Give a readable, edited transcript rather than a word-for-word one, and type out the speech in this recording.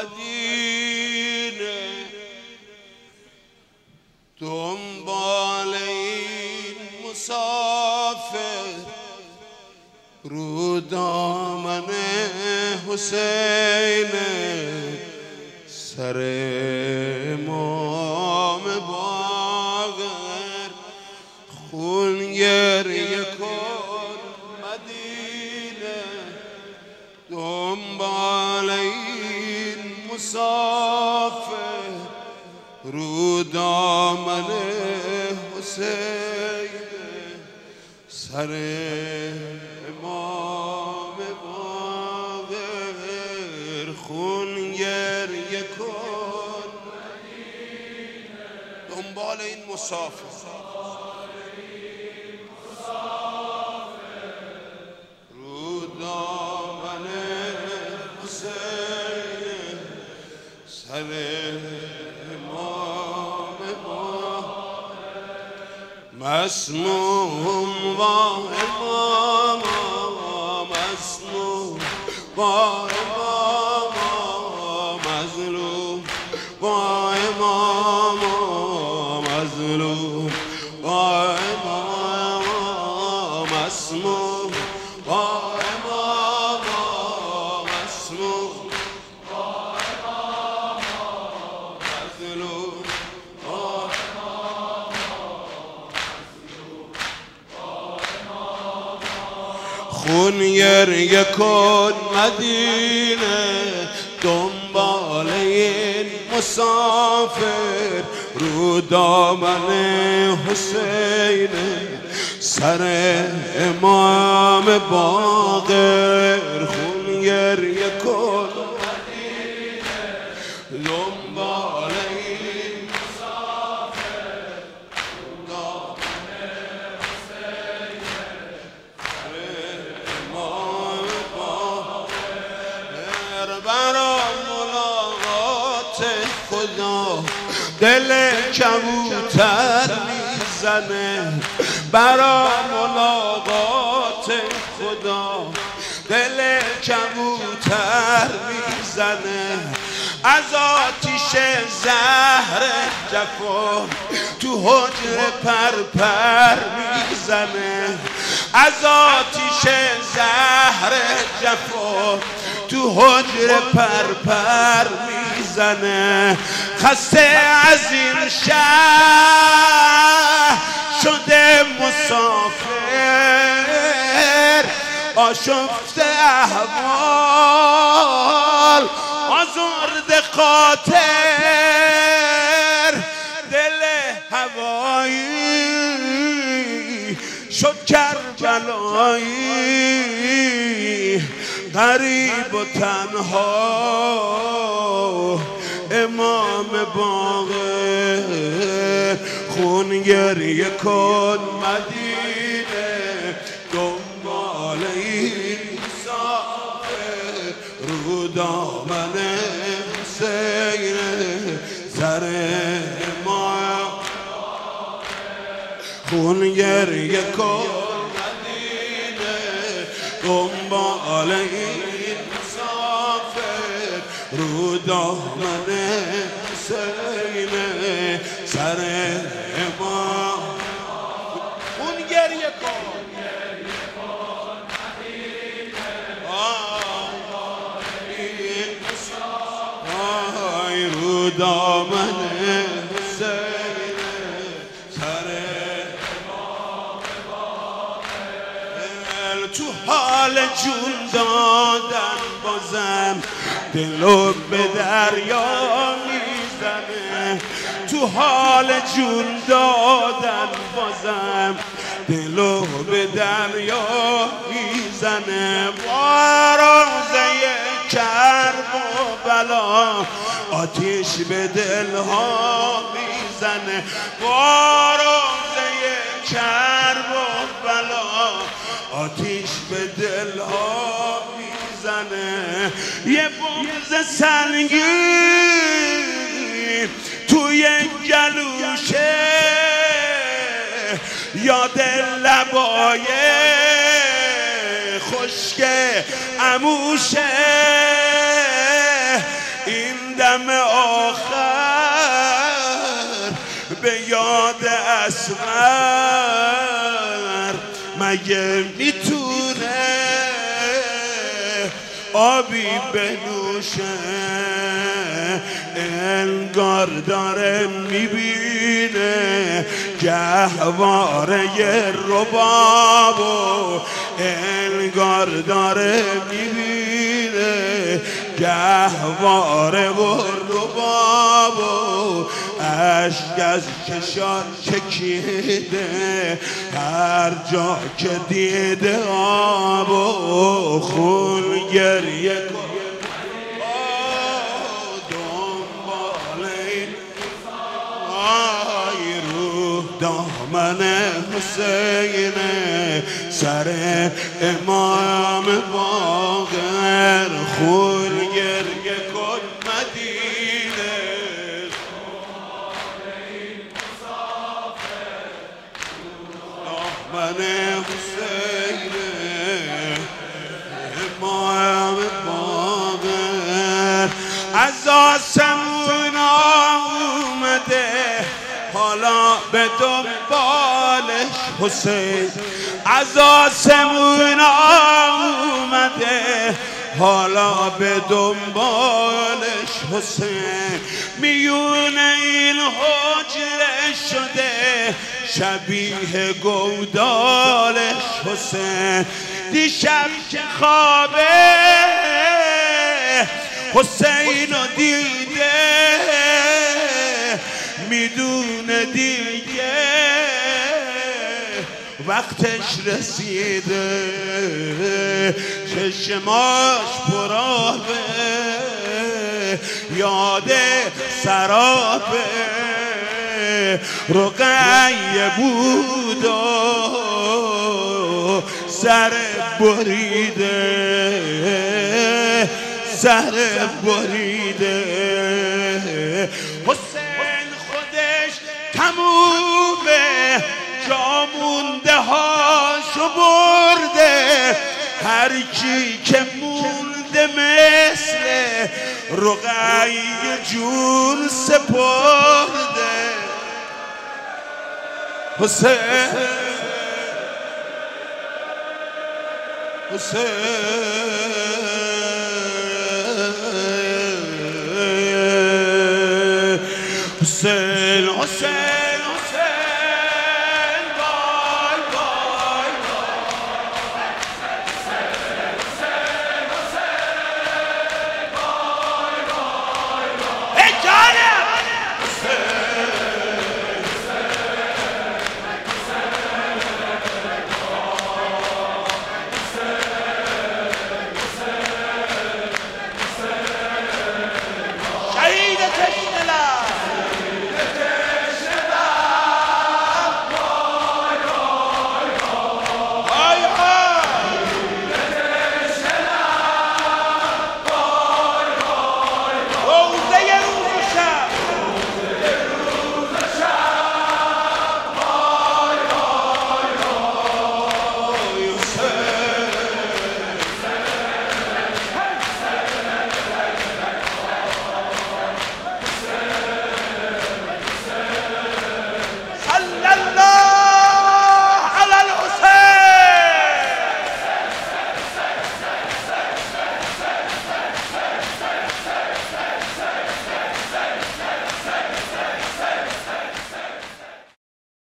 مدینه دنبال این مسافر رو دامن حسین سر امام باقر خون گریه کن مدینه دنبال این مسافر رو دامن حسین سر امام باقر خون گریه کن دنبال این مسافر رو دامن حسین سر امام باقر مسموم و امام مسموم و امام مظلوم و امام مظلوم و امام مسموم و امام مسموم و امام مظلوم خون گریه کن مدینه دنبال این مسافر رو دامن حسین سر امام باقر خون گریه کن مدینه دنبال این مسافر رو دامن حسین سر امام باقر برا ملاقات خدا دل کبوتر میزنه برا ملاقات خدا دل کبوتر میزنه از آتیش زهر جفا تو حجره پر میزنه از آتیش زهر جفا تو حجره پر میزنه خسته از این شهر شده مسافر آشفته احوال آزرده خاطر دل هوایی شد کربلایی غریب و تنها امام باقر خون گریه کن مدینه دنبال این مسافر رو دامن حسین سر امام خون گریه کن مدینه دنبال این مسافر رو دامن حسین سر امام خون گریه کن آی رو دامن حسین سر امام باقر تو حال جون دادن بازم دلو به دریا میزنه تو حال جون دادن بازم دلو به دریا میزنه با روزه کرب و بلا آتیش به دلها میزنه با روزه کرب و بلا آتیش به دلها میزنه یه بغض سنگین توی گلوشه یاد لبای خشک عموشه این دم آخر به یاد اصغر مگه میتونه آبی بنوشه انگار داره میبینه گهواره ربابو انگار داره میبینه گهواره و ربابو اشک از چشان چکیده هر جا که دیده آبو خون گریه کن دنبال این آی روح دامن حسین سر امام باقر خون گریه کن مدینه دامن حسین امام باقر از آسمون آمده حالا به دنبالش حسین از آسمون آمده حالا به دنبالش حسین میونه این حجره شده شبیه گودالش حسین دیشب که خوابه حسین رو دیده میدونه دیگه وقتش رسیده چشماش پرآبه یاد سرابه رقیه بود و سر بریده سر بریده حسین خودش تمومه جا مونده هاشو برده هر کی که مونده مثل رقیه جون سپرده حسین حسین حسین